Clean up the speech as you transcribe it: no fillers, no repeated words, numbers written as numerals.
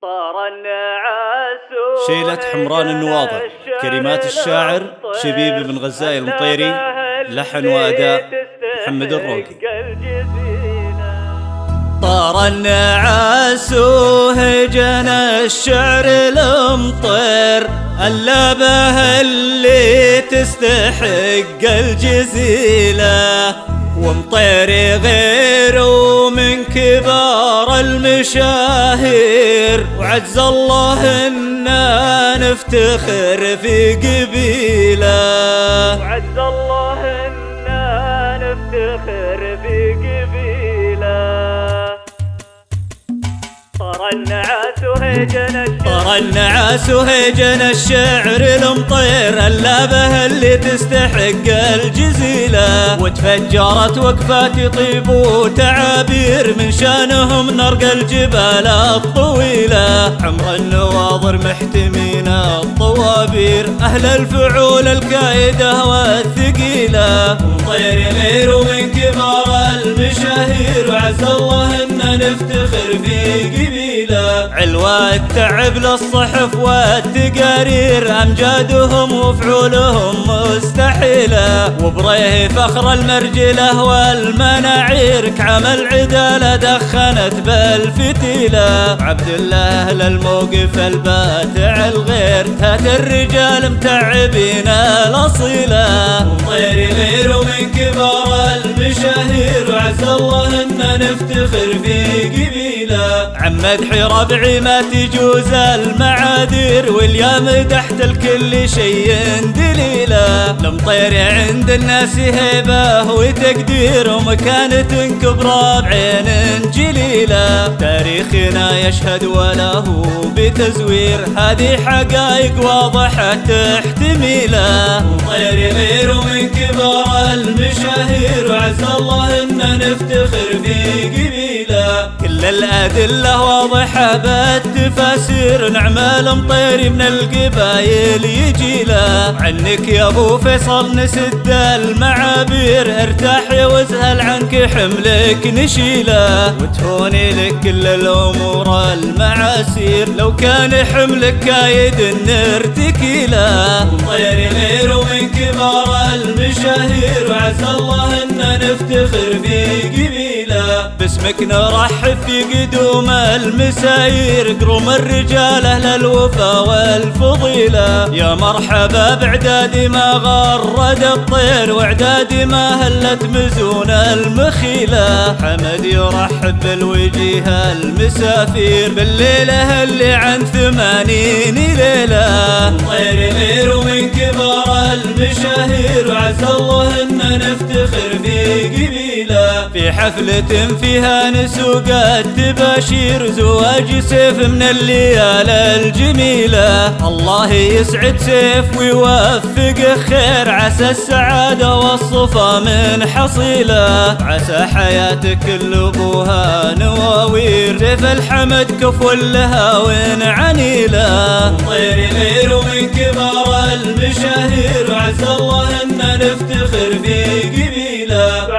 شيلة حمران النواظر، كلمات الشاعر شبيب بن غزاي المطيري، لحن وأداء محمد الروقي. طار النعاس وهجنا الشعر المطير، اللبه اللي تستحق الجزيلة، ومطيري غيره من كبار المشاهير، وعز الله إنا نفتخر في قبيله، وعز الله إنا نفتخر في قبيله. طار النعاس وهجنا الشعر المطير، اللبه اللي تستحق الجزيلة، وتفجرت وقفات طيب وتعابير، من شانهم نرقى الجبال الطويلة، حمر النواظر محتمين الطوابير، أهل الفعول الكايدة والثقيلة، ومطير غير من كبار المشاهير، وعز الله إنا نفتخر في قبيله، علوى التعب للصحف والتقارير، أمجادهم وفعولهم مستحيلة، وبريه فخر المرجلة والمناعير، كعم العدالة دخنت بالفتيلة، عبد الله للموقف الباتع الغير، تات الرجال متعبين الأصيلة، ومطير غير من كبار المشاهير، وعز الله إنا نفتخر في قبيله، عمد ربعي ما تجوز المعاذير، واليوم تحت الكل شيء دليله، المطير عند الناس هيبه وتقدير، ومكانة كبرى بعين جليله، تاريخنا يشهد وله بتزوير، هذه حقائق واضحة تحتميله، مطير غير من كبار المشاهير، وعز الله إنا نفتخر في قبيله، كل الأدلة واضحة بالتفاسير، نعمل مطيري من القبايل يجيله، عنك يا ابو فيصل نسد المعابير، ارتاحي واسهل عنك حملك نشيله، وتهوني لك كل الامور المعاسير، لو كان حملك كايد نرتكيله، مطيري غير من كبار المشاهير، وعز الله إنا نفتخر في قبيله، باسمك نرحب في قدوم المساير، قروم الرجال أهل الوفا والفضيلة، يا مرحبا بعدادي ما غرد الطير، وعدادي ما هلت مزون المخيلة، حمد يرحب بالوجيه المسافير، بالليلة اللي عن 80 ليلة، طير غير من كبار المشاهير، وعز الله إنا نفتخر في قبيله، في حفلة فيها نسوق التباشير، زواج سيف من الليالي الجميلة، الله يسعد سيف ويوفقه خير، عسى السعادة والصفا من حصيلة، عسى حياتك اللي ابوها نواوير، سيف الحمد كفو لها وين عنيلة، طير غير من كبار المشاهير، وعسى الله إنا نفتخر في قبيله.